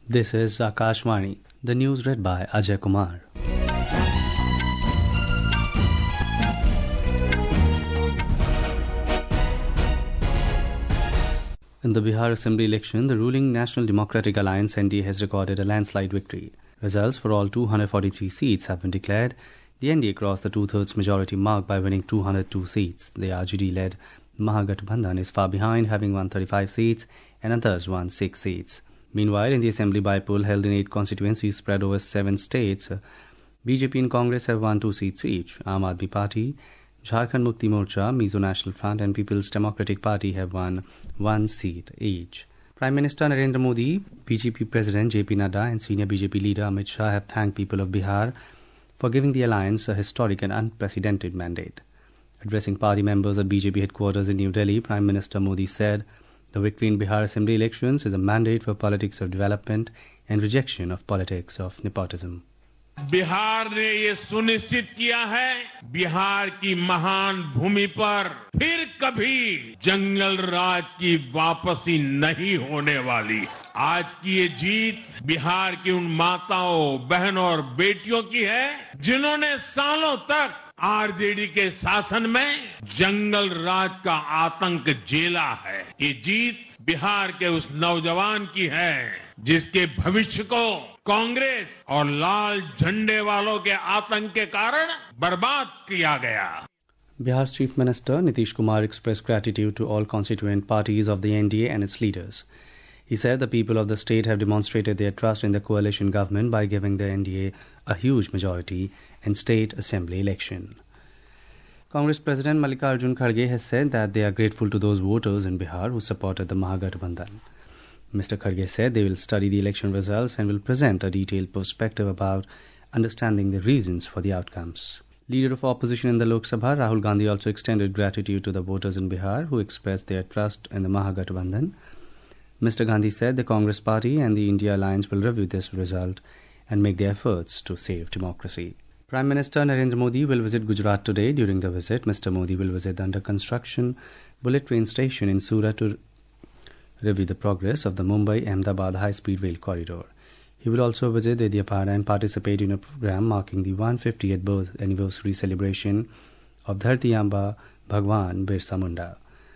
This is Akashvani. The news read by Ajay Kumar. In the Bihar Assembly election, the ruling National Democratic Alliance NDA has recorded a landslide victory. Results for all 243 seats have been declared. The NDA crossed the two-thirds majority mark by winning 202 seats. The RJD-led Mahagathbandhan is far behind, having won 35 seats and others won 6 seats. Meanwhile, in the Assembly by-poll held in 8 constituencies spread over 7 states, BJP and Congress have won 2 seats each. Aam Aadmi Party, Jharkhand Mukti Morcha, Mizo National Front and People's Democratic Party have won 1 seat each. Prime Minister Narendra Modi, BJP President JP Nadda and senior BJP leader Amit Shah have thanked people of Bihar for giving the alliance a historic and unprecedented mandate. Addressing party members at BJP headquarters in New Delhi, Prime Minister Modi said, "The victory in Bihar Assembly elections is a mandate for politics of development and rejection of politics of nepotism." Bihar ने ये सुनिश्चित किया है बिहार की महान भूमि पर फिर कभी जंगल राज की वापसी नहीं होने वाली। आज की ये जीत बिहार की उन माताओं, बहनों और बेटियों की है जिन्होंने सालों तक आरजेडी के शासन में जंगल राज का आतंक झेला है। ये जीत बिहार के उस नौजवान की है जिसके भविष्य को कांग्रेस और लाल झंडे वालों के आतंक के कारण बर्बाद किया गया। Bihar's Chief Minister Nitish Kumar expressed gratitude to all constituent parties of the NDA and its leaders. He said the people of the state have demonstrated their trust in the coalition government by giving the NDA a huge majority in state assembly election. Congress President Mallikarjun Kharge has said that they are grateful to those voters in Bihar who supported the Mahagathbandhan. Mr. Kharge said they will study the election results and will present a detailed perspective about understanding the reasons for the outcomes. Leader of opposition in the Lok Sabha, Rahul Gandhi, also extended gratitude to the voters in Bihar who expressed their trust in the Mahagathbandhan. Mr. Gandhi said the Congress Party and the India Alliance will review this result and make their efforts to save democracy. Prime Minister Narendra Modi will visit Gujarat today. During the visit, Mr. Modi will visit the under-construction bullet train station in Surat to review the progress of the Mumbai-Ahmedabad high-speed rail corridor. He will also visit Dedyapara and participate in a program marking the 150th birth anniversary celebration of Dharti Amba Bhagwan Birsa Munda.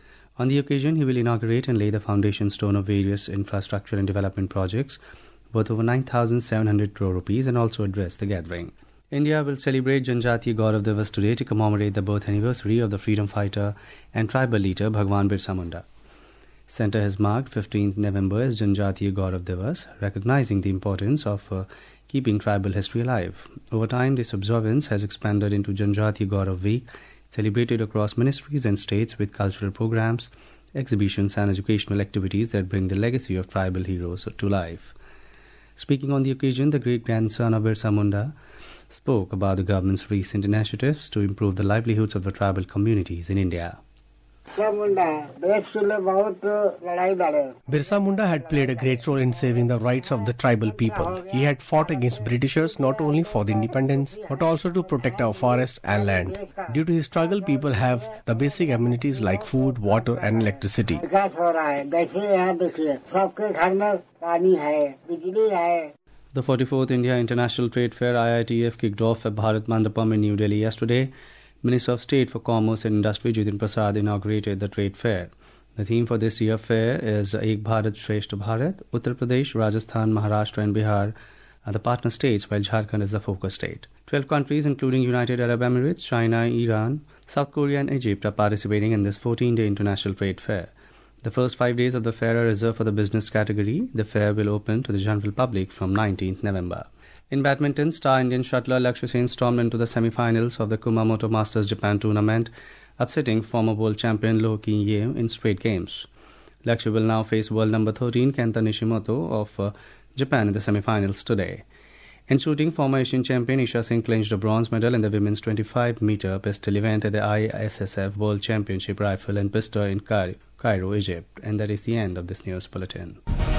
On the occasion, he will inaugurate and lay the foundation stone of various infrastructure and development projects worth over 9,700 crore rupees and also address the gathering. India will celebrate Janjatiya Gaurav Divas today to commemorate the birth anniversary of the freedom fighter and tribal leader Bhagwan Birsa Munda. Centre has marked 15th November as Janjatiya Gaurav Divas, recognizing the importance of keeping tribal history alive. Over time, this observance has expanded into Janjatiya Gaurav Week, celebrated across ministries and states with cultural programs, exhibitions and educational activities that bring the legacy of tribal heroes to life. Speaking on the occasion, the great-grandson of Birsa Munda spoke about the government's recent initiatives to improve the livelihoods of the tribal communities in India. Birsa Munda had played a great role in saving the rights of the tribal people. He had fought against Britishers not only for the independence but also to protect our forest and land. Due to his struggle, people have the basic amenities like food, water and electricity. The 44th India International Trade Fair IITF kicked off at Bharat Mandapam in New Delhi yesterday. Minister of State for Commerce and Industry Jitin Prasad inaugurated the trade fair. The theme for this year's fair is Ek Bharat Shrestha Bharat. Uttar Pradesh, Rajasthan, Maharashtra and Bihar are the partner states, while Jharkhand is the focus state. 12 countries including United Arab Emirates, China, Iran, South Korea and Egypt are participating in this 14-day international trade fair. The first 5 days of the fair are reserved for the business category. The fair will open to the general public from 19th November. In badminton, star Indian shuttler Lakshya Sen stormed into the semi-finals of the Kumamoto Masters Japan tournament, upsetting former world champion Loh Kin-ye in straight games. Lakshya will now face world number 13 Kenta Nishimoto of Japan in the semi-finals today. In shooting, former Asian champion Isha Singh clinched a bronze medal in the women's 25-meter pistol event at the ISSF World Championship Rifle and Pistol in Cairo, Egypt. And that is the end of this news bulletin.